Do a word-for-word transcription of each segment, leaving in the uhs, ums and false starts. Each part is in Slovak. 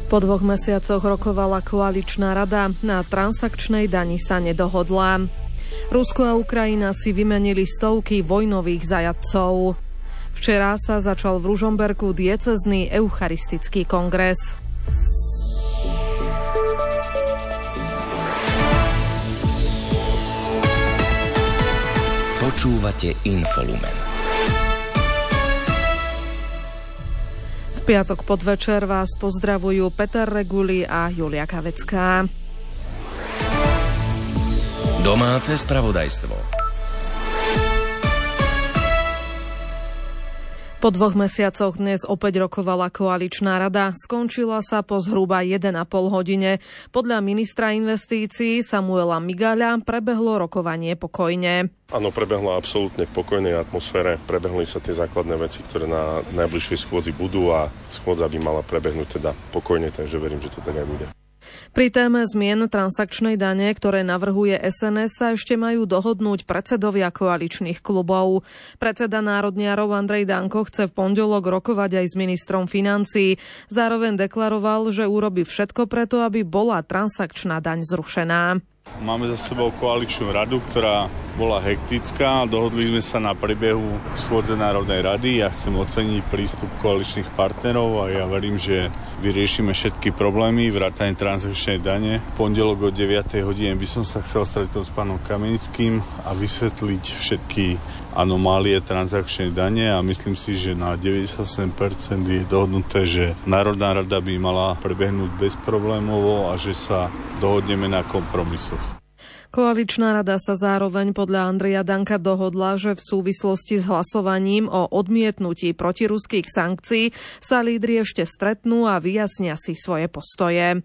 Po dvoch mesiacoch rokovala koaličná rada, na transakčnej dani sa nedohodla. Rusko a Ukrajina si vymenili stovky vojnových zajatcov. Včera sa začal v Ružomberku diecézny eucharistický kongres. Počúvate Infolumen. V piatok podvečer vás pozdravujú Peter Reguli a Julia Kavecká. Domáce spravodajstvo. Po dvoch mesiacoch dnes opäť rokovala koaličná rada. Skončila sa po zhruba jeden a pol hodine. Podľa ministra investícií Samuela Migaľa prebehlo rokovanie pokojne. Áno, prebehlo absolútne v pokojnej atmosfére. Prebehli sa tie základné veci, ktoré na najbližšej schôdzi budú a schôdza by mala prebehnúť teda pokojne, takže verím, že to tak aj bude. Pri téme zmien transakčnej dane, ktoré navrhuje es en es, sa ešte majú dohodnúť predsedovia koaličných klubov. Predseda národniarov Andrej Danko chce v pondelok rokovať aj s ministrom financií. Zároveň deklaroval, že urobí všetko preto, aby bola transakčná daň zrušená. Máme za sebou koaličnú radu, ktorá bola hektická. Dohodli sme sa na priebehu schôdze Národnej rady. Ja chcem oceniť prístup koaličných partnerov a ja verím, že vyriešime všetky problémy, vrátane transakčnej dane. V pondelok o deviatej hodine by som sa chcel stretnúť s pánom Kamenickým a vysvetliť všetky anomálie transakčnej dane a myslím si, že na deväťdesiatosem percent je dohodnuté, že Národná rada by mala prebehnúť bezproblémovo a že sa dohodneme na kompromisoch. Koaličná rada sa zároveň podľa Andreja Danka dohodla, že v súvislosti s hlasovaním o odmietnutí protiruských sankcií sa lídri ešte stretnú a vyjasnia si svoje postoje.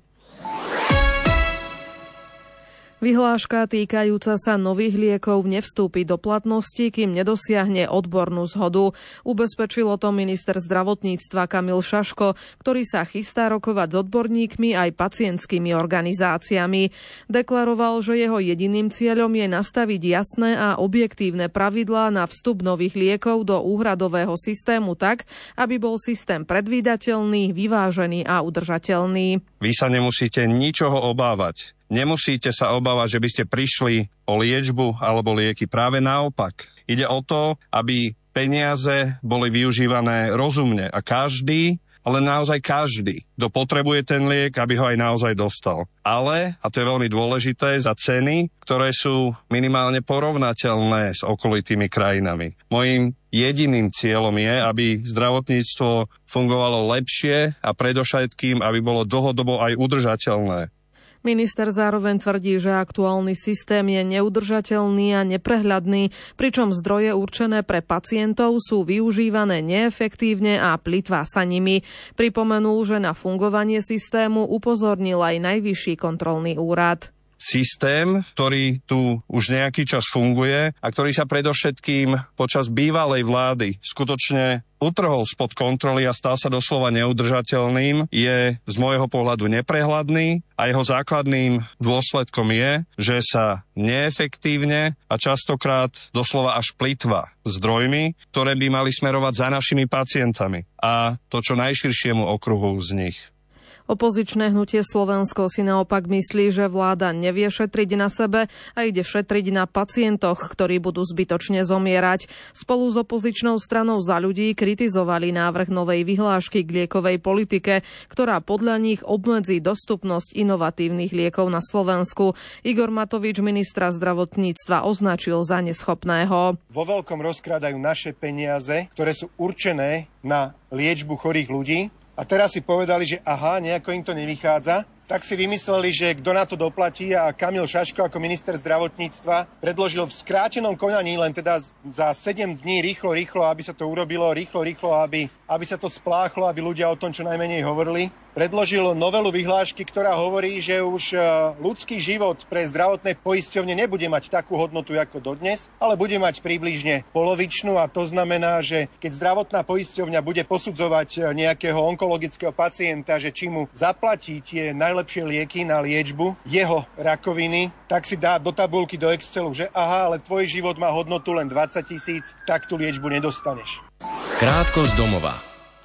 Vyhláška týkajúca sa nových liekov nevstúpi do platnosti, kým nedosiahne odbornú zhodu. Ubezpečil o tom minister zdravotníctva Kamil Šaško, ktorý sa chystá rokovať s odborníkmi aj pacientskými organizáciami. Deklaroval, že jeho jediným cieľom je nastaviť jasné a objektívne pravidlá na vstup nových liekov do úhradového systému tak, aby bol systém predvídateľný, vyvážený a udržateľný. Vy sa nemusíte ničoho obávať. Nemusíte sa obávať, že by ste prišli o liečbu alebo lieky. Práve naopak. Ide o to, aby peniaze boli využívané rozumne a každý, ale naozaj každý, kto potrebuje ten liek, aby ho aj naozaj dostal. Ale, a to je veľmi dôležité, za ceny, ktoré sú minimálne porovnateľné s okolitými krajinami. Mojím jediným cieľom je, aby zdravotníctvo fungovalo lepšie a predovšetkým, aby bolo dlhodobo aj udržateľné. Minister zároveň tvrdí, že aktuálny systém je neudržateľný a neprehľadný, pričom zdroje určené pre pacientov sú využívané neefektívne a plytvá sa nimi. Pripomenul, že na fungovanie systému upozornil aj Najvyšší kontrolný úrad. Systém, ktorý tu už nejaký čas funguje a ktorý sa predovšetkým počas bývalej vlády skutočne utrhol spod kontroly a stal sa doslova neudržateľným, je z môjho pohľadu neprehľadný a jeho základným dôsledkom je, že sa neefektívne a častokrát doslova až plytva zdrojmi, ktoré by mali smerovať za našimi pacientami a to čo najširšiemu okruhu z nich. Opozičné hnutie Slovensko si naopak myslí, že vláda nevie šetriť na sebe a ide šetriť na pacientoch, ktorí budú zbytočne zomierať. Spolu s opozičnou stranou Za ľudí kritizovali návrh novej vyhlášky k liekovej politike, ktorá podľa nich obmedzí dostupnosť inovatívnych liekov na Slovensku. Igor Matovič, ministra zdravotníctva, označil za neschopného. Vo veľkom rozkrádajú naše peniaze, ktoré sú určené na liečbu chorých ľudí. A teraz si povedali, že aha, nejako im to nevychádza, tak si vymysleli, že kto na to doplatí a Kamil Šaško ako minister zdravotníctva predložil v skrátenom konaní len teda za sedem dní rýchlo, rýchlo, aby sa to urobilo, rýchlo, rýchlo, aby, aby sa to spláchlo, aby ľudia o tom čo najmenej hovorili. Predložil novelu vyhlášky, ktorá hovorí, že už ľudský život pre zdravotné poisťovne nebude mať takú hodnotu ako dodnes, ale bude mať približne polovičnú a to znamená, že keď zdravotná poisťovňa bude posudzovať nejakého onkologického pacienta, že či mu zaplatí tie najlepšie lieky na liečbu jeho rakoviny, tak si dá do tabuľky do Excelu, že aha, ale tvoj život má hodnotu len dvadsať tisíc, tak tú liečbu nedostaneš. Krátko z domova.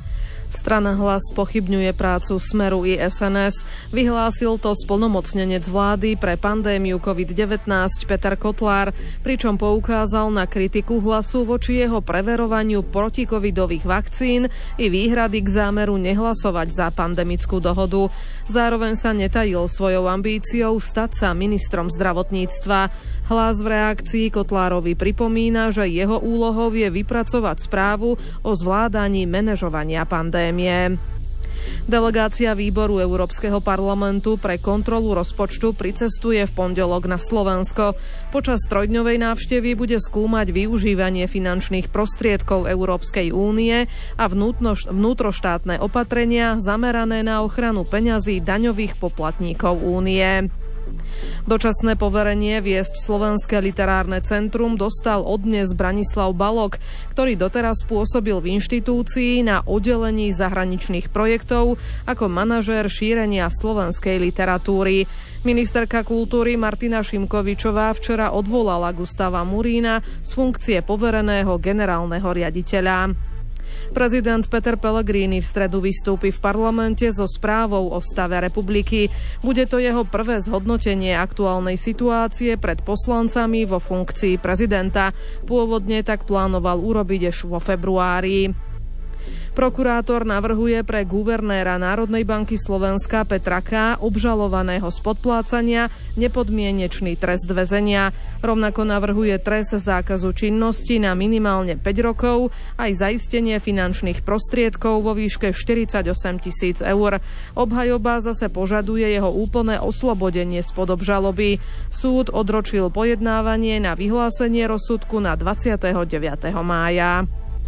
Strana Hlas pochybňuje prácu Smeru i es en es. Vyhlásil to splnomocnenec vlády pre pandémiu covid devätnásť Peter Kotlár, pričom poukázal na kritiku Hlasu voči jeho preverovaniu protikovidových vakcín i výhrady k zámeru nehlasovať za pandemickú dohodu. Zároveň sa netajil svojou ambíciou stať sa ministrom zdravotníctva. Hlas v reakcii Kotlárovi pripomína, že jeho úlohou je vypracovať správu o zvládaní manažovania pandémie. Delegácia výboru Európskeho parlamentu pre kontrolu rozpočtu pricestuje v pondelok na Slovensko. Počas trojdňovej návštevy bude skúmať využívanie finančných prostriedkov Európskej únie a vnútroštátne opatrenia zamerané na ochranu peňazí daňových poplatníkov únie. Dočasné poverenie viesť Slovenské literárne centrum dostal odnes Branislav Balog, ktorý doteraz pôsobil v inštitúcii na oddelení zahraničných projektov ako manažér šírenia slovenskej literatúry. Ministerka kultúry Martina Šimkovičová včera odvolala Gustava Murína z funkcie povereného generálneho riaditeľa. Prezident Peter Pellegrini v stredu vystúpi v parlamente so správou o stave republiky. Bude to jeho prvé zhodnotenie aktuálnej situácie pred poslancami vo funkcii prezidenta. Pôvodne tak plánoval urobiť až vo februári. Prokurátor navrhuje pre guvernéra Národnej banky Slovenska Petra K., obžalovaného z podplácania, nepodmienečný trest väzenia. Rovnako navrhuje trest zákazu činnosti na minimálne päť rokov, aj zaistenie finančných prostriedkov vo výške štyridsaťosem tisíc eur. Obhajoba zase požaduje jeho úplné oslobodenie spod obžaloby. Súd odročil pojednávanie na vyhlásenie rozsudku na dvadsiateho deviateho mája.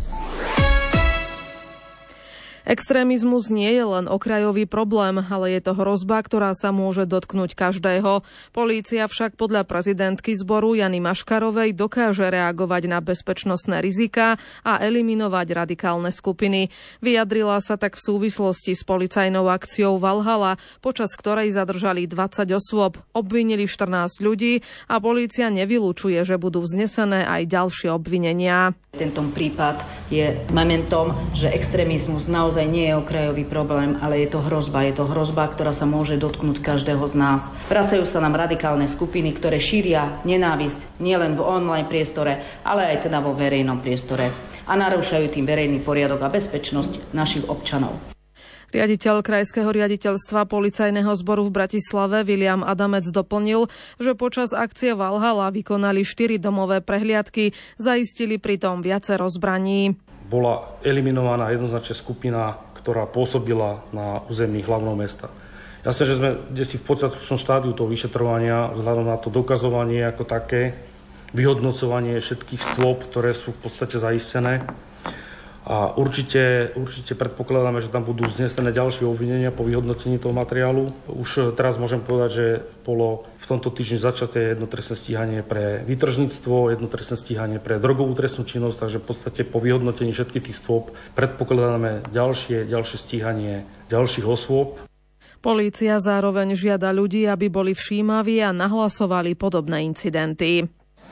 Extrémizmus nie je len okrajový problém, ale je to hrozba, ktorá sa môže dotknúť každého. Polícia však podľa prezidentky zboru Jany Maškarovej dokáže reagovať na bezpečnostné riziká a eliminovať radikálne skupiny. Vyjadrila sa tak v súvislosti s policajnou akciou Valhalla, počas ktorej zadržali dvadsať osôb, obvinili štrnásť ľudí a polícia nevylučuje, že budú vznesené aj ďalšie obvinenia. Tento prípad je momentom, že extrémizmus naozaj nie je okrajový problém, ale je to hrozba. Je to hrozba, ktorá sa môže dotknúť každého z nás. Vracajú sa nám radikálne skupiny, ktoré šíria nenávisť nielen v online priestore, ale aj teda vo verejnom priestore a narúšajú tým verejný poriadok a bezpečnosť našich občanov. Riaditeľ Krajského riaditeľstva policajného zboru v Bratislave Viliam Adamec doplnil, že počas akcie Valhalla vykonali štyri domové prehliadky, zaistili pritom viacero zbraní. Bola eliminovaná jednoznačne skupina, ktorá pôsobila na území hlavného mesta. Jasne, že sme desi v počiatočnom štádiu toho vyšetrovania, vzhľadom na to dokazovanie ako také, vyhodnocovanie všetkých stôp, ktoré sú v podstate zaistené. A určite, určite predpokladáme, že tam budú vznesené ďalšie obvinenia po vyhodnotení toho materiálu. Už teraz môžem povedať, že bolo v tomto týždni začaté jedno trestné stíhanie pre výtržníctvo, jedno trestné stíhanie pre drogovú trestnú činnosť, takže v podstate po vyhodnotení všetkých tých stôp predpokladáme ďalšie, ďalšie stíhanie ďalších osôb. Polícia zároveň žiada ľudí, aby boli všímaví a nahlasovali podobné incidenty.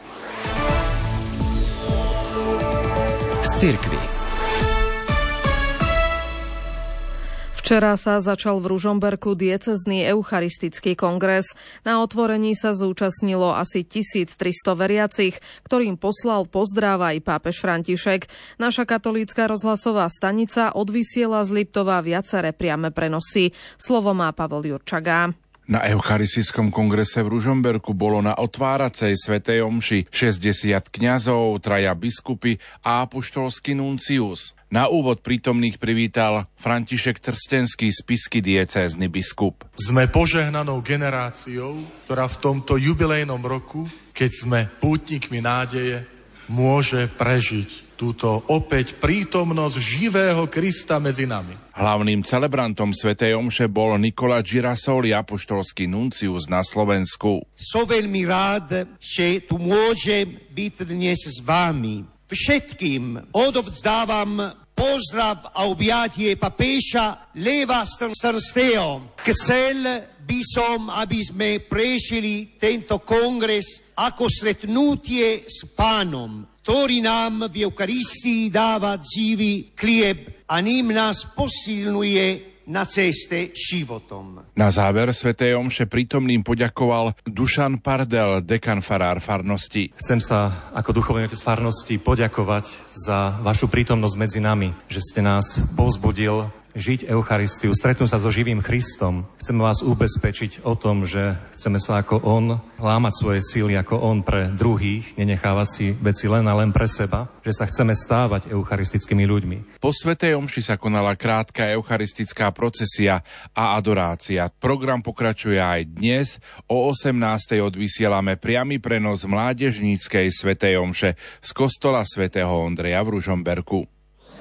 Z cirkvi. Včera sa začal v Ružomberku diecézny eucharistický kongres. Na otvorení sa zúčastnilo asi tisíctristo veriacich, ktorým poslal pozdrav aj pápež František. Naša katolícka rozhlasová stanica odvysiela z Liptova viaceré priame prenosy. Slovo má Pavel Jurčaga. Na eucharistickom kongrese v Ružomberku bolo na otváracej svätej omši šesťdesiat kňazov, traja biskupy a apoštolský nuncius. Na úvod prítomných privítal František Trstenský, spišský diecézny biskup. Sme požehnanou generáciou, ktorá v tomto jubilejnom roku, keď sme pútnikmi nádeje, môže prežiť túto opäť prítomnosť živého Krista medzi nami. Hlavným celebrantom svätej omše bol Nikola Girasoli, apoštolský nuncius na Slovensku. Som veľmi rád, že tu môžem byť dnes s vami. Všetkým odovzdávam pozdrav a objatie papéža Leva Strnstého. Chcel by som, aby sme prežili tento kongres ako stretnutie s Pánom, ktorý nám v Eucharistii dáva živý chlieb a ním nás posilňuje na ceste životom. Na záver svätej omše prítomným poďakoval Dušan Pardel, dekan farár farnosti. Chcem sa ako duchovný otec farnosti poďakovať za vašu prítomnosť medzi nami, že ste nás povzbudil žiť Eucharistiu, stretnúť sa so živým Kristom. Chceme vás ubezpečiť o tom, že chceme sa ako On lámať svoje síly ako On pre druhých, nenechávať si veci len a len pre seba, že sa chceme stávať eucharistickými ľuďmi. Po svätej omši sa konala krátka eucharistická procesia a adorácia. Program pokračuje aj dnes. O osemnástej odvysielame priamy prenos mládežníckej svätej omše z kostola svätého Ondreja v Ružomberku.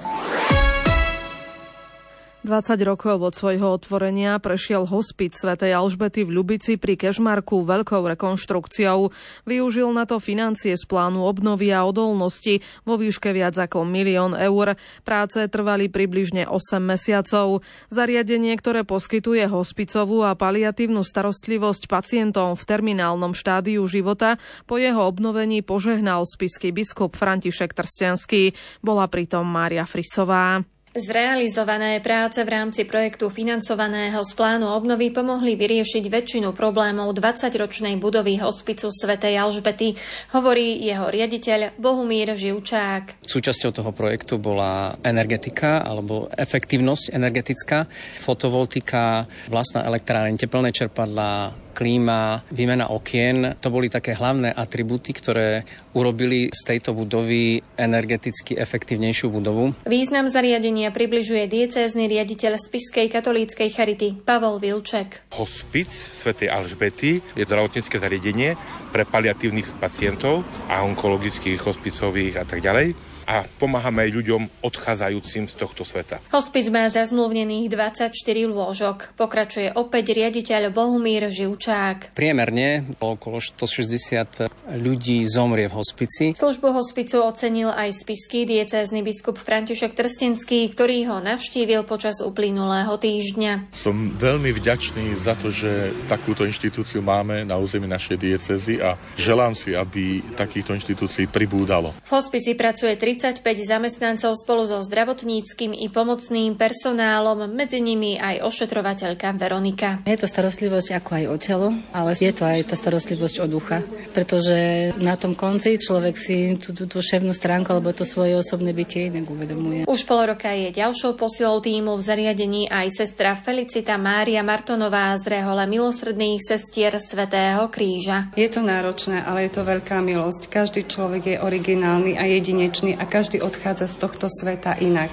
dvadsať rokov od svojho otvorenia prešiel hospic svätej Alžbety v Ľubici pri Kežmarku veľkou rekonštrukciou. Využil na to financie z plánu obnovy a odolnosti vo výške viac ako milión eur. Práce trvali približne osem mesiacov. Zariadenie, ktoré poskytuje hospicovú a paliatívnu starostlivosť pacientom v terminálnom štádiu života, po jeho obnovení požehnal spišský biskup František Trstenský. Bola pritom Mária Frisová. Zrealizované práce v rámci projektu financovaného z plánu obnovy pomohli vyriešiť väčšinu problémov dvadsaťročnej budovy hospicu svätej Alžbety, hovorí jeho riaditeľ Bohumír Živčák. Súčasťou toho projektu bola energetika alebo efektívnosť energetická, fotovoltika, vlastná elektráreň, teplné čerpadlá, klíma, výmena okien. To boli také hlavné atribúty, ktoré urobili z tejto budovy energeticky efektívnejšiu budovu. Význam zariadenia približuje diecézny riaditeľ Spišskej katolíckej charity Pavol Vilček. Hospic svätej Alžbety je zdravotnícke zariadenie pre paliatívnych pacientov a onkologických, hospicových a tak ďalej. A pomáhame aj ľuďom odchádzajúcim z tohto sveta. Hospic má zazmluvnených dvadsaťštyri lôžok. Pokračuje opäť riaditeľ Bohumír Živčák. Priemerne okolo stošesťdesiat ľudí zomrie v hospici. Službu hospicu ocenil aj spišský diecézny biskup František Trstenský, ktorý ho navštívil počas uplynulého týždňa. Som veľmi vďačný za to, že takúto inštitúciu máme na území našej diecézy a želám si, aby takýchto inštitúcií pribúdalo. V hospici pracuje tridsaťpäť zamestnancov spolu so zdravotníckym i pomocným personálom, medzi nimi aj ošetrovateľka Veronika. Je to starostlivosť ako aj o telo, ale je to aj tá starostlivosť o ducha, pretože na tom konci človek si tú, tú duševnú stránku alebo to svoje osobné bytie inak uvedomuje. Už pol roka je ďalšou posilou tímu v zariadení aj sestra Felicita Mária Martonová z rehole milosrdných sestier Svätého Kríža. Je to náročné, ale je to veľká milosť. Každý človek je originálny a jedinečný a každý odchádza z tohto sveta inak.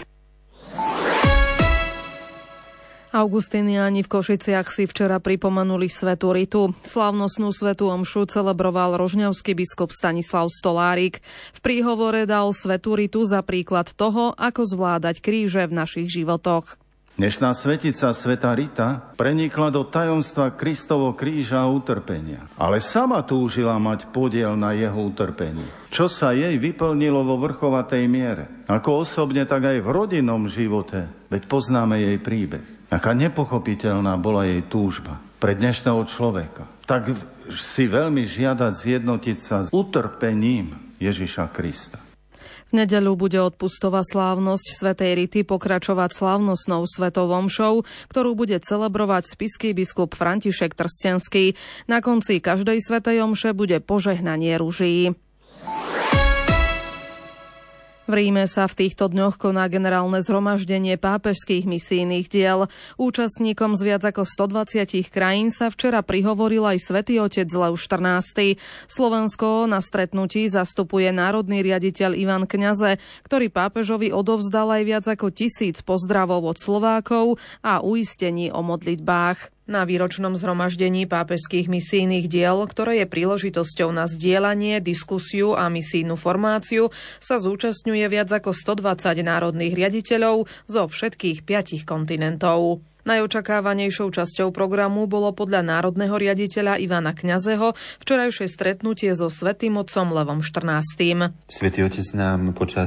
Augustiniáni v Košiciach si včera pripomenuli svätú Ritu. Slávnostnú svätú omšu celebroval rožňavský biskup Stanislav Stolárik. V príhovore dal svätú Ritu za príklad toho, ako zvládať kríže v našich životoch. Dnešná svetica svätá Rita prenikla do tajomstva Kristovo kríža a utrpenia, ale sama túžila mať podiel na jeho utrpení, čo sa jej vyplnilo vo vrchovatej miere. Ako osobne, tak aj v rodinnom živote, veď poznáme jej príbeh. Aká nepochopiteľná bola jej túžba pre dnešného človeka. Tak si veľmi žiadať zjednotiť sa s utrpením Ježiša Krista. V nedeľu bude odpustová slávnosť svätej Rity pokračovať slávnostnou svetou omšou, ktorú bude celebrovať spišský biskup František Trstenský. Na konci každej svätej omše bude požehnanie ruží. V Ríme sa v týchto dňoch koná generálne zhromaždenie pápežských misijných diel. Účastníkom z viac ako stodvadsať krajín sa včera prihovoril aj svätý otec Leoš štrnásty. Slovensko na stretnutí zastupuje národný riaditeľ Ivan Kňaze, ktorý pápežovi odovzdal aj viac ako tisíc pozdravov od Slovákov a uistení o modlitbách. Na výročnom zhromaždení pápežských misijných diel, ktoré je príležitosťou na zdieľanie, diskusiu a misijnú formáciu, sa zúčastňuje viac ako stodvadsať národných riaditeľov zo všetkých piatich kontinentov. Najočakávanejšou časťou programu bolo podľa národného riaditeľa Ivana Kňazeho včerajšie stretnutie so svätým otcom Levom štrnástym. Svätý otec nám počas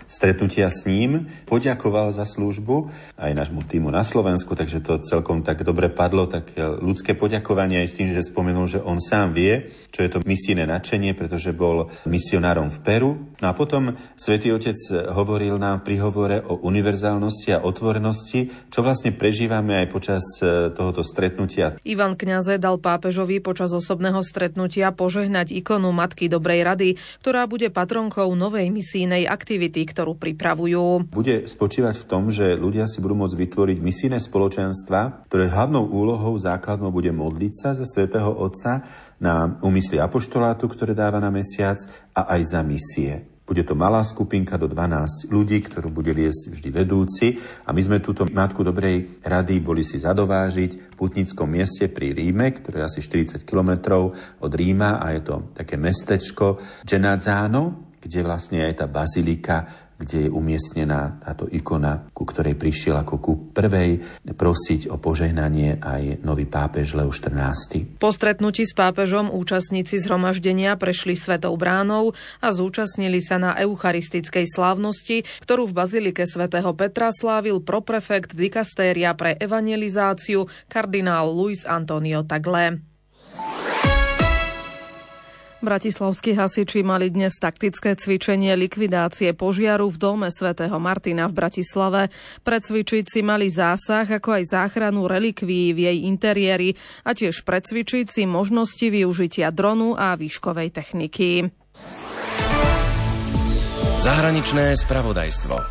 stretnutia s ním, poďakoval za službu aj nášmu týmu na Slovensku, takže to celkom tak dobre padlo, tak ľudské poďakovanie aj s tým, že spomenul, že on sám vie, čo je to misijné nadšenie, pretože bol misionárom v Peru. No a potom Svätý Otec hovoril nám v príhovore o univerzálnosti a otvorenosti, čo vlastne prežívame aj počas tohoto stretnutia. Ivan Kňaze dal pápežovi počas osobného stretnutia požehnať ikonu Matky Dobrej rady, ktorá bude patronkou novej misijnej aktivity, ktorú pripravujú. Bude spočívať v tom, že ľudia si budú môcť vytvoriť misijné spoločenstva, ktoré hlavnou úlohou základnou bude modliť sa za Svätého Otca na úmysly apoštolátu, ktoré dáva na mesiac, a aj za misie. Bude to malá skupinka do dvanásť ľudí, ktorú bude viesť vždy vedúci. A my sme túto Matku Dobrej rady boli si zadovážiť v putnickom mieste pri Ríme, ktoré je asi štyridsať kilometrov od Ríma, a je to také mestečko Genazzano, kde vlastne je tá bazilika, kde je umiestnená táto ikona, ku ktorej prišiel ako ku prvej prosiť o požehnanie aj nový pápež Leo štrnásty. Po stretnutí s pápežom účastníci zhromaždenia prešli Svetou bránou a zúčastnili sa na eucharistickej slávnosti, ktorú v bazilike svätého Petra slávil proprefekt dikastéria pre evangelizáciu kardinál Luis Antonio Tagle. Bratislavskí hasiči mali dnes taktické cvičenie likvidácie požiaru v dome svätého Martina v Bratislave. Precvičiť si mali zásah, ako aj záchranu relikvií v jej interiéri a tiež precvičiť si možnosti využitia dronu a výškovej techniky. Zahraničné spravodajstvo.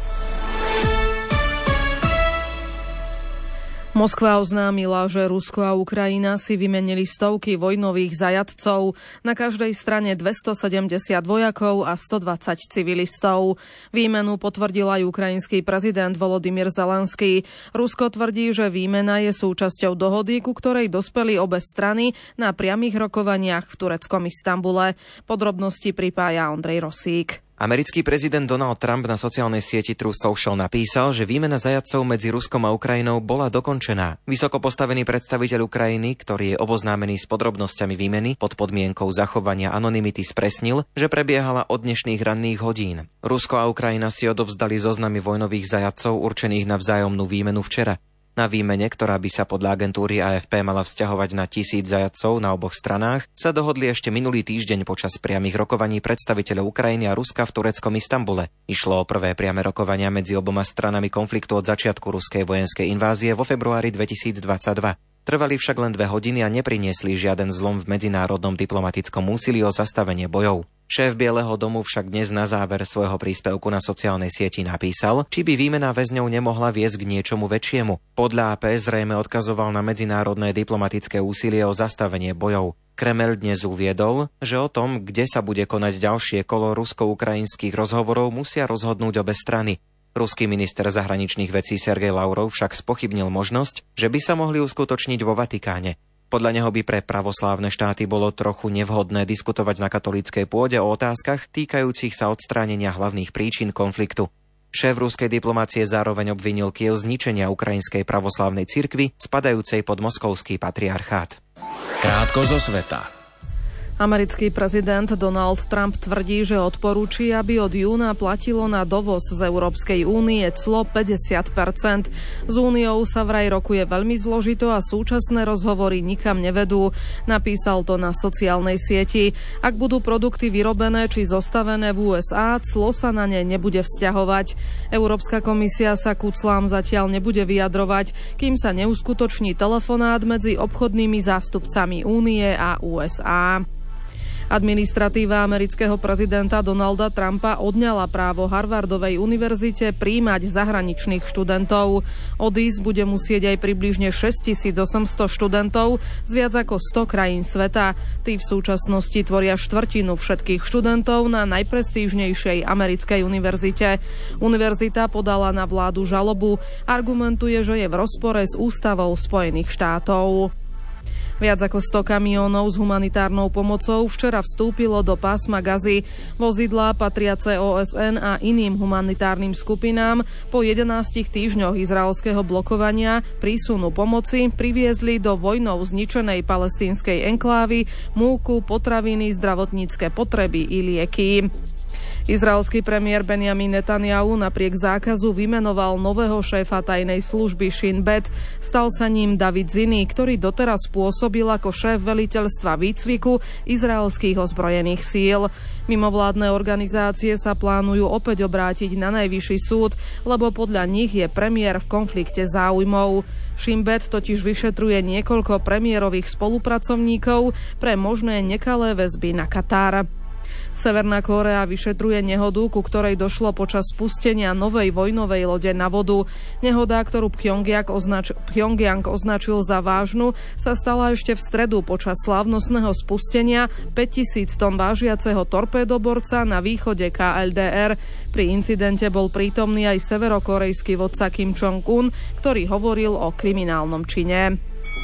Moskva oznámila, že Rusko a Ukrajina si vymenili stovky vojnových zajatcov, na každej strane dvestosedemdesiat vojakov a stodvadsať civilistov. Výmenu potvrdil aj ukrajinský prezident Volodymyr Zelenský. Rusko tvrdí, že výmena je súčasťou dohody, ku ktorej dospeli obe strany na priamych rokovaniach v tureckom Istanbule. Podrobnosti pripája Ondrej Rosík. Americký prezident Donald Trump na sociálnej sieti Truth Social napísal, že výmena zajatcov medzi Ruskom a Ukrajinou bola dokončená. Vysoko postavený predstaviteľ Ukrajiny, ktorý je oboznámený s podrobnosťami výmeny pod podmienkou zachovania anonymity, spresnil, že prebiehala od dnešných ranných hodín. Rusko a Ukrajina si odovzdali zoznamy vojnových zajatcov určených na vzájomnú výmenu včera. Na výmene, ktorá by sa podľa agentúry á ef pé mala vzťahovať na tisíc zajatcov na oboch stranách, sa dohodli ešte minulý týždeň počas priamych rokovaní predstaviteľov Ukrajiny a Ruska v tureckom Istanbule. Išlo o prvé priame rokovania medzi oboma stranami konfliktu od začiatku ruskej vojenskej invázie vo februári dvetisícdvadsaťdva. Trvali však len dve hodiny a nepriniesli žiaden zlom v medzinárodnom diplomatickom úsilí o zastavenie bojov. Šéf Bieleho domu však dnes na záver svojho príspevku na sociálnej sieti napísal, či by výmena väzňov nemohla viesť k niečomu väčšiemu. Podľa á pé zrejme odkazoval na medzinárodné diplomatické úsilie o zastavenie bojov. Kremeľ dnes uviedol, že o tom, kde sa bude konať ďalšie kolo rusko-ukrajinských rozhovorov, musia rozhodnúť obe strany. Ruský minister zahraničných vecí Sergej Lavrov však spochybnil možnosť, že by sa mohli uskutočniť vo Vatikáne. Podľa neho by pre pravoslávne štáty bolo trochu nevhodné diskutovať na katolíckej pôde o otázkach týkajúcich sa odstránenia hlavných príčin konfliktu. Šéf ruskej diplomácie zároveň obvinil Kyjev z ničenia ukrajinskej pravoslávnej cirkvi, spadajúcej pod moskovský patriarchát. Krátko zo sveta. Americký prezident Donald Trump tvrdí, že odporúči, aby od júna platilo na dovoz z Európskej únie clo päťdesiat percent. S úniou sa vraj rokuje veľmi zložito a súčasné rozhovory nikam nevedú. Napísal to na sociálnej sieti. Ak budú produkty vyrobené či zostavené v ú es á, clo sa na ne nebude vzťahovať. Európska komisia sa ku clám zatiaľ nebude vyjadrovať, kým sa neuskutoční telefonát medzi obchodnými zástupcami únie a ú es á. Administratíva amerického prezidenta Donalda Trumpa odňala právo Harvardovej univerzite prijímať zahraničných študentov. Odísť bude musieť aj približne šesťtisícosemsto študentov z viac ako sto krajín sveta. Tí v súčasnosti tvoria štvrtinu všetkých študentov na najprestížnejšej americkej univerzite. Univerzita podala na vládu žalobu, argumentuje, že je v rozpore s ústavou Spojených štátov. Viac ako sto kamiónov s humanitárnou pomocou včera vstúpilo do pásma Gazy. Vozidlá patriace ó es en a iným humanitárnym skupinám po jedenástich týždňoch izraelského blokovania prísunu pomoci priviezli do vojnou zničenej palestínskej enklávy múku, potraviny, zdravotnícke potreby i lieky. Izraelský premiér Benjamin Netanjahu napriek zákazu vymenoval nového šéfa tajnej služby Shin Bet. Stal sa ním David Zini, ktorý doteraz pôsobil ako šéf veliteľstva výcviku izraelských ozbrojených síl. Mimovládne organizácie sa plánujú opäť obrátiť na najvyšší súd, lebo podľa nich je premiér v konflikte záujmov. Shin Bet totiž vyšetruje niekoľko premiérových spolupracovníkov pre možné nekalé väzby na Katar. Severná Kórea vyšetruje nehodu, ku ktorej došlo počas spustenia novej vojnovej lode na vodu. Nehoda, ktorú Pjongjang, označ- Pjongjang označil za vážnu, sa stala ešte v stredu počas slávnostného spustenia päťtisíc tón vážiaceho torpédoborca na východe ká el dé er. Pri incidente bol prítomný aj severokorejský vodca Kim Jong-un, ktorý hovoril o kriminálnom čine.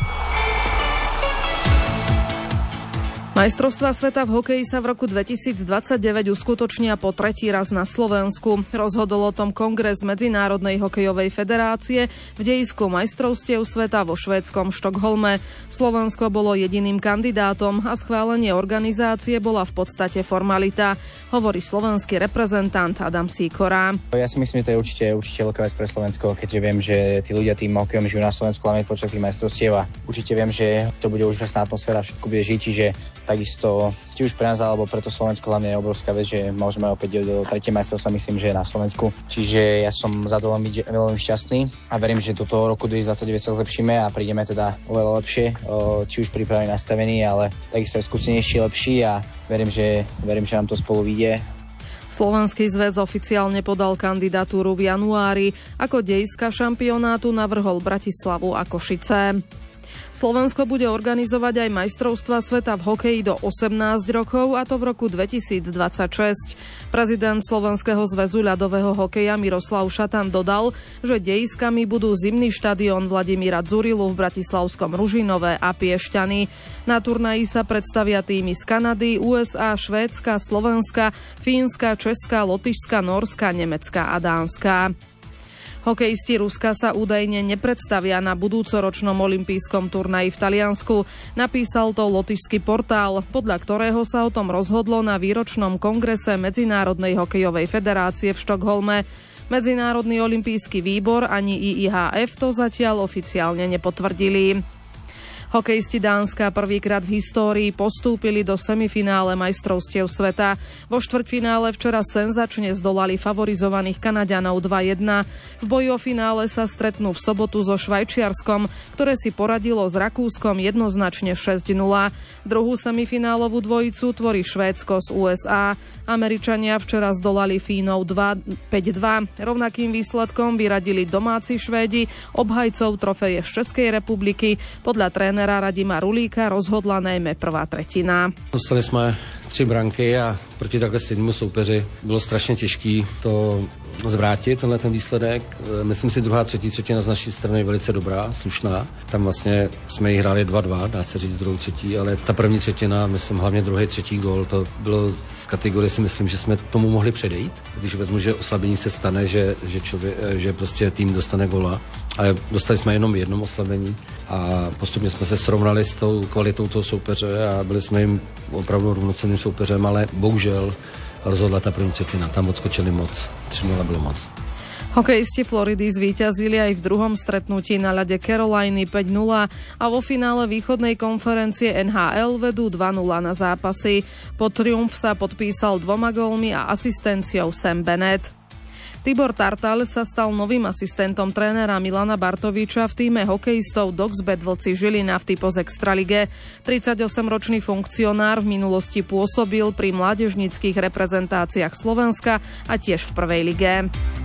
Majstrovstvá sveta v hokeji sa v roku dvetisícdvadsaťdeväť uskutočnia po tretí raz na Slovensku. Rozhodol o tom Kongres Medzinárodnej hokejovej federácie v dejisku majstrovstiev sveta vo švédskom Štokholme. Slovensko bolo jediným kandidátom a schválenie organizácie bola v podstate formalita, hovorí slovenský reprezentant Adam Sýkora. Ja si myslím, že to je určite, určite veľká vec pre Slovensko, keďže viem, že tí ľudia tým hokejom žijú na Slovensku hlavne počas tých majstrovstiev a určite viem, že to bude úžasná atmosféra, všetko bude žiť, čiže takisto, či už pre nás, alebo pre to Slovensko hlavne je obrovská vec, že môžeme opäť do tretie majstrovstva, myslím, že je na Slovensku. Čiže ja som za to veľmi, veľmi šťastný a verím, že do toho roku dvetisícdvadsaťdeväť sa zlepšíme a prídeme teda oveľa lepšie, či už pripravení, nastavení, ale takisto aj skúsenejší, lepší a verím, že, verím, že nám to spolu vyjde. Slovenský zväz oficiálne podal kandidatúru v januári. Ako dejska šampionátu navrhol Bratislavu a Košice. Slovensko bude organizovať aj majstrovstvá sveta v hokeji do osemnásť rokov, a to v roku dvetisícdvadsaťšesť. Prezident Slovenského zväzu ľadového hokeja Miroslav Šatan dodal, že dejiskami budú zimný štadión Vladimíra Dzurilu v bratislavskom Ružinove a Piešťany. Na turnaji sa predstavia týmy z Kanady, ú es á, Švédska, Slovenska, Fínska, Česka, Lotyšska, Nórska, Nemecka a Dánska. Hokejisti Ruska sa údajne nepredstavia na budúcoročnom olympijskom turnaji v Taliansku. Napísal to lotyšský portál, podľa ktorého sa o tom rozhodlo na výročnom kongrese Medzinárodnej hokejovej federácie v Štokholme. Medzinárodný olympijský výbor ani í í há ef to zatiaľ oficiálne nepotvrdili. Hokejisti Dánska prvýkrát v histórii postúpili do semifinále majstrovstiev sveta. Vo štvrťfinále včera senzačne zdolali favorizovaných Kanaďanov dva jedna. V boji o finále sa stretnú v sobotu so Švajčiarskom, ktoré si poradilo s Rakúskom jednoznačne šesť nula. Druhú semifinálovú dvojicu tvorí Švédsko z ú es á. Američania včera zdolali Fínov päť dva. Rovnakým výsledkom vyradili domáci Švédi obhajcov trofeje z Českej republiky. Podľa trénera Radima Rulíka rozhodla najmä prvá tretina. Dostali jsme tři branky a proti takhle silnému soupeři bylo strašně těžký to zvrátit, tenhle ten výsledek. Myslím si, druhá, třetí třetina z naší strany je velice dobrá, slušná. Tam vlastně jsme ji hráli dva dva, dá se říct druhou třetí, ale ta první třetina, myslím hlavně druhý, třetí gól, to bylo z kategorie, si myslím, že jsme tomu mohli předejít. Když vezmu, že oslabení se stane, že, že, člověk, že prostě tým dostane góla, ale dostali jsme jenom jednom oslabení a postupně jsme se srovnali s tou kvalitou toho soupeře a byli jsme jim opravdu rovnocenným soupeřem, ale bohužel rozhodla ta první třetina, tam odskočili moc, tři nula bylo moc. Hokejisti Floridy zvíťazili aj v druhom stretnutí na ľade Caroliny päť nula a vo finále východnej konferencie en há el vedú dva nula na zápasy. Po triumf sa podpísal dvoma gólmi a asistenciou Sam Bennett. Tibor Tartal sa stal novým asistentom trénera Milana Bartoviča v tíme hokejistov Doxbet Vlci Žilina v Typos Extralige. tridsaťosemročný funkcionár v minulosti pôsobil pri mládežníckych reprezentáciách Slovenska a tiež v prvej lige.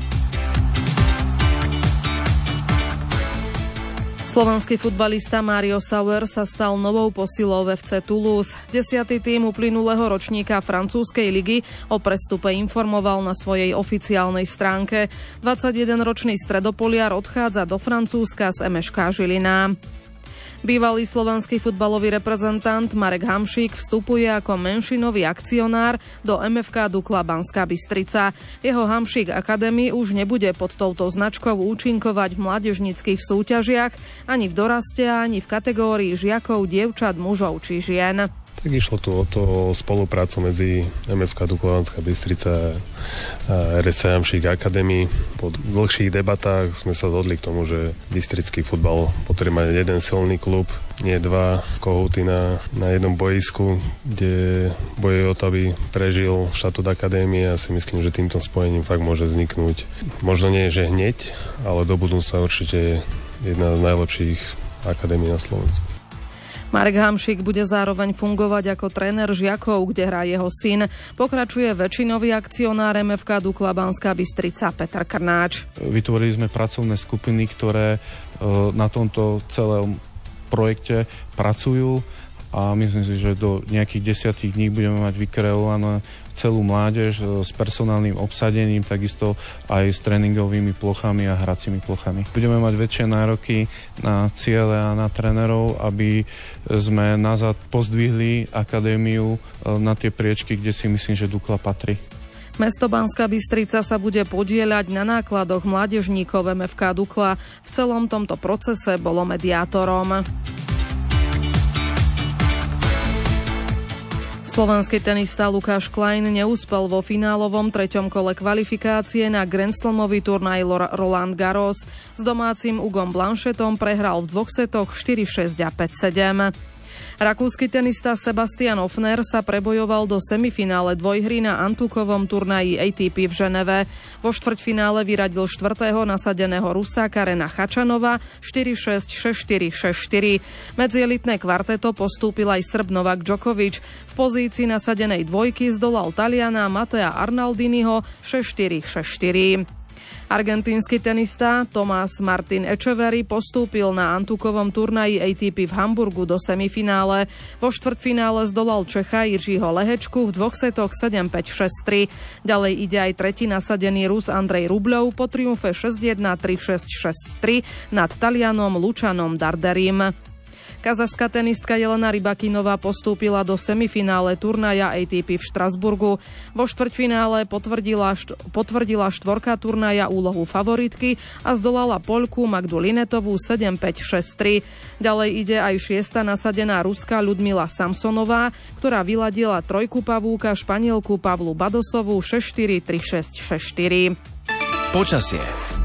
Slovenský futbalista Mário Sauer sa stal novou posilou ef cé Toulouse. Desiatý tím uplynulého ročníka francúzskej ligy o prestupe informoval na svojej oficiálnej stránke. dvadsaťjedenročný stredopoliar odchádza do Francúzska z em eš ká Žilina. Bývalý slovenský futbalový reprezentant Marek Hamšík vstupuje ako menšinový akcionár do em ef ká Dukla Banská Bystrica. Jeho Hamšík Academy už nebude pod touto značkou účinkovať v mládežníckych súťažiach ani v doraste, ani v kategórii žiakov, dievčat, mužov či žien. Tak išlo tu o to o spoluprácu medzi em ef ká Dukla Banská Bystrica a er es cé Jamšík Academy. Po dlhších debatách sme sa zhodli k tomu, že bystrický futbal potrebuje mať jeden silný klub, nie dva kohúty na, na jednom boisku, kde bojuje o to, aby prežil štatút akadémie. Ja si myslím, že týmto spojením fakt môže vzniknúť. Možno nie, že hneď, ale do budúcna určite jedna z najlepších akadémií na Slovensku. Marek Hamšík bude zároveň fungovať ako tréner žiakov, kde hrá jeho syn. Pokračuje väčšinový akcionár em ef ká Dukla Banská Bystrica Peter Krnáč. Vytvorili sme pracovné skupiny, ktoré na tomto celom projekte pracujú a myslím si, že do nejakých desiatich dní budeme mať vykreované celú mládež s personálnym obsadením, takisto aj s tréningovými plochami a hracími plochami. Budeme mať väčšie nároky na ciele a na trénerov, aby sme nazad pozdvihli akadémiu na tie priečky, kde si myslím, že Dukla patrí. Mesto Banská Bystrica sa bude podieľať na nákladoch mládežníkov em ef ká Dukla. V celom tomto procese bolo mediátorom. Slovenský tenista Lukáš Klein neúspel vo finálovom treťom kole kvalifikácie na Grand Slamový turnaj Roland Garros. S domácim Hugom Blanchetom prehral v dvoch setoch štyri šesť a päť sedem. Rakúsky tenista Sebastian Ofner sa prebojoval do semifinále dvojhry na Antukovom turnaji á té pé v Ženeve. Vo štvrťfinále vyradil štvrtého nasadeného Rusáka Rena Chačanova štyri šesť, šesť štyri, šesť štyri. Medzi elitné kvarteto postúpil aj Srb Novak Djokovic. V pozícii nasadenej dvojky zdolal Taliana Matea Arnaldiniho šesť štyri, šesť štyri. Argentínsky tenista Tomás Martin Echeverry postúpil na Antukovom turnaji á té pé v Hamburgu do semifinále. Vo štvrťfinále zdolal Čecha Jiřího Lehečku v dvoch setoch sedem päť, šesť tri. Ďalej ide aj tretí nasadený Rus Andrej Rubľov po triumfe šesť jeden, tri šesť, šesť tri nad Talianom Lučanom Darderim. Kazašská tenistka Jelena Rybakinová postúpila do semifinále turnaja á té pé v Štrasburgu. Vo štvrťfinále potvrdila, št- potvrdila štvorka turnaja úlohu favoritky a zdolala Poľku Magdu Linetovú sedem päť, šesť tri. Ďalej ide aj šiesta nasadená Ruska Ľudmila Samsonová, ktorá vyladila trojku pavúka Španielku Pavlu Badosovú šesť štyri, tri šesť, šesť štyri. Počasie.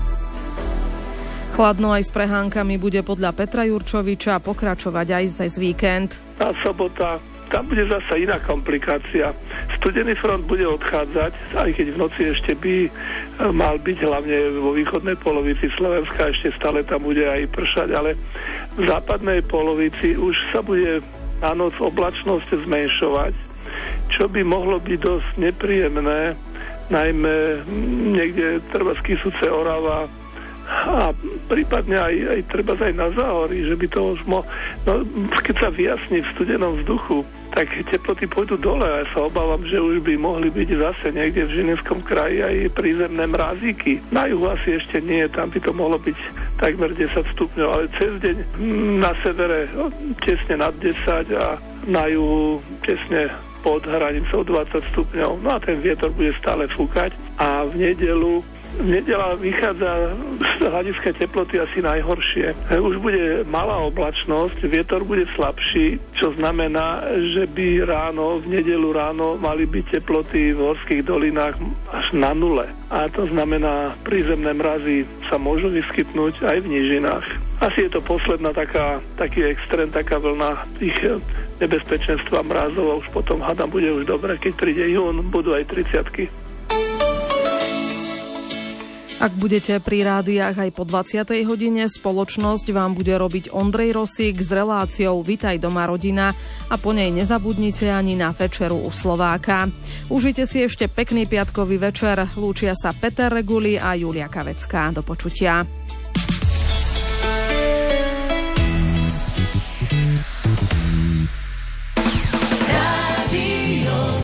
Chladno aj s prehánkami bude podľa Petra Jurčoviča pokračovať aj cez víkend. A sobota, tam bude zasa iná komplikácia. Studený front bude odchádzať, aj keď v noci ešte by mal byť, hlavne vo východnej polovici Slovenska, ešte stále tam bude aj pršať, ale v západnej polovici už sa bude na noc oblačnosť zmenšovať, čo by mohlo byť dosť nepríjemné, najmä niekde treba z Kysuce, Orava, a prípadne aj, aj treba aj na záhorí, že by to už mo... No, keď sa vyjasní v studenom vzduchu, tak teploty pôjdu dole a ja sa obávam, že už by mohli byť zase niekde v Žilinskom kraji aj prízemné mrazíky. Na juhu asi ešte nie, tam by to mohlo byť takmer desať stupňov, ale cez deň na severe tesne nad desať a na juhu tesne pod hranicou dvadsať stupňov. No a ten vietor bude stále fúkať a v nedeľu Nedela vychádza z hľadiska teploty asi najhoršie. Už bude malá oblačnosť, vietor bude slabší, čo znamená, že by ráno, v nedelu ráno mali byť teploty v horských dolinách až na nule. A to znamená, prízemné mrazy sa môžu vyskytnúť aj v nížinách. Asi je to posledná taká, taký extrém, taká vlna tých nebezpečenstva mrazov a už potom hádam bude už dobre, keď príde jún, budú aj tridsiatky. Ak budete pri rádiách aj po dvadsiatej hodine, spoločnosť vám bude robiť Ondrej Rosík s reláciou Vitaj doma rodina a po nej nezabudnite ani na večeru u Slováka. Užite si ešte pekný piatkový večer. Lúčia sa Peter Reguli a Julia Kavecká. Do počutia.